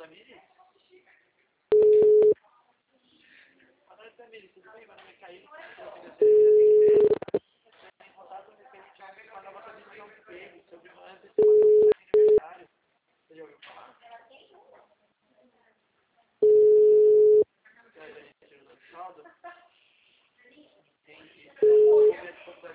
Tamires? Boa noite, Tamires. Tudo bem? Meu nome é Caí.